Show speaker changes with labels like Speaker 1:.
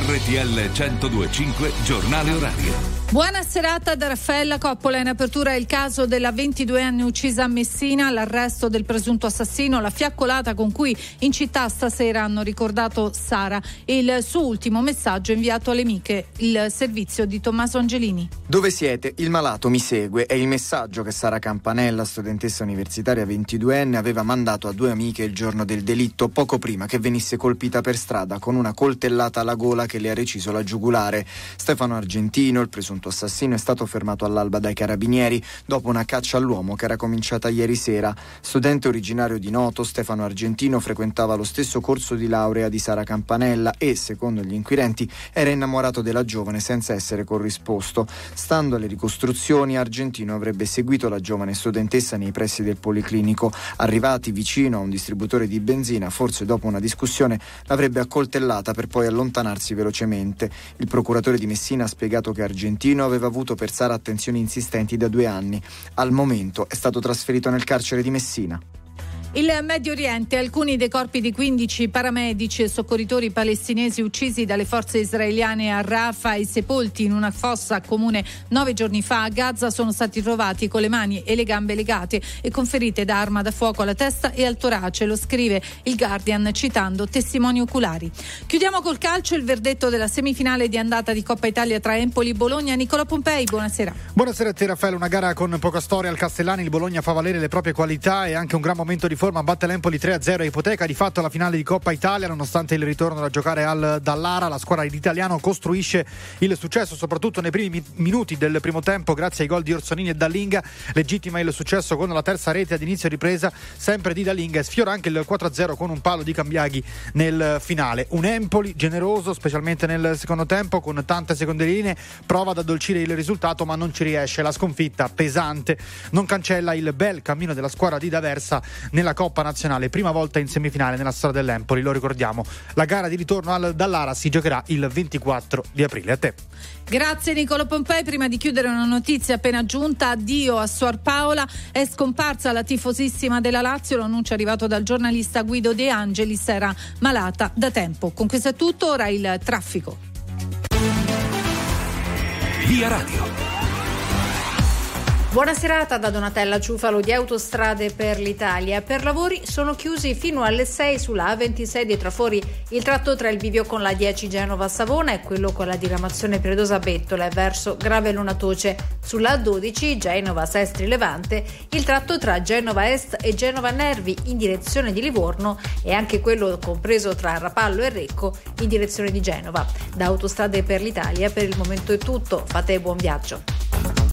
Speaker 1: RTL 102.5 Giornale Orario.
Speaker 2: Buona serata da Raffaella Coppola. In apertura è il caso della 22enne uccisa a Messina, l'arresto del presunto assassino, la fiaccolata con cui in città stasera hanno ricordato Sara e il suo ultimo messaggio inviato alle amiche, il servizio di Tommaso Angelini.
Speaker 3: Dove siete? Il malato mi segue. È il messaggio che Sara Campanella, studentessa universitaria 22enne, aveva mandato a due amiche il giorno del delitto, poco prima che venisse colpita per strada con una coltellata alla gola che le ha reciso la giugulare. Stefano Argentino, il presunto assassino, è stato fermato all'alba dai carabinieri dopo una caccia all'uomo che era cominciata ieri sera. Studente originario di Noto, Stefano Argentino frequentava lo stesso corso di laurea di Sara Campanella e, secondo gli inquirenti, era innamorato della giovane senza essere corrisposto. Stando alle ricostruzioni, Argentino avrebbe seguito la giovane studentessa nei pressi del policlinico. Arrivati vicino a un distributore di benzina, forse dopo una discussione, l'avrebbe accoltellata per poi allontanarsi velocemente. Il procuratore di Messina ha spiegato che Argentino aveva avuto per Sara attenzioni insistenti da 2 anni. Al momento è stato trasferito nel carcere di Messina.
Speaker 2: Il Medio Oriente, alcuni dei corpi di 15 paramedici e soccorritori palestinesi uccisi dalle forze israeliane a Rafah e sepolti in una fossa comune 9 giorni fa a Gaza sono stati trovati con le mani e le gambe legate e con ferite da arma da fuoco alla testa e al torace, lo scrive il Guardian citando testimoni oculari. Chiudiamo col calcio, il verdetto della semifinale di andata di Coppa Italia tra Empoli e Bologna. Nicola Pompei, buonasera.
Speaker 4: Buonasera a te Raffaele, una gara con poca storia al Castellani, il Bologna fa valere le proprie qualità e anche un gran momento di forma, batte l'Empoli 3-0 e ipoteca di fatto la finale di Coppa Italia nonostante il ritorno da giocare al Dallara. La squadra di Italiano costruisce il successo soprattutto nei primi minuti del primo tempo grazie ai gol di Orsolini e Dallinga, legittima il successo con la terza rete ad inizio ripresa sempre di Dallinga e sfiora anche il 4-0 con un palo di Cambiaghi nel finale. Un Empoli generoso specialmente nel secondo tempo con tante seconde linee, prova ad addolcire il risultato ma non ci riesce. La sconfitta pesante non cancella il bel cammino della squadra di D'Aversa nella Coppa Nazionale, prima volta in semifinale nella storia dell'Empoli, lo ricordiamo. La gara di ritorno al Dallara si giocherà il 24 di aprile. A te.
Speaker 2: Grazie Nicola Pompei. Prima di chiudere una notizia appena giunta: addio a Suor Paola, è scomparsa la tifosissima della Lazio, l'annuncio è arrivato dal giornalista Guido De Angelis, era malata da tempo. Con questo è tutto, ora il traffico.
Speaker 1: Via Radio.
Speaker 5: Buona serata da Donatella Ciufalo di Autostrade per l'Italia. Per lavori sono chiusi fino alle 6 sulla A26 di Trafori il tratto tra il bivio con la 10 Genova-Savona e quello con la diramazione Predosa-Bettola verso Gravelona Toce. Sulla A12 Genova-Sestri-Levante il tratto tra Genova Est e Genova Nervi in direzione di Livorno e anche quello compreso tra Rapallo e Recco in direzione di Genova. Da Autostrade per l'Italia per il momento è tutto. Fate buon viaggio.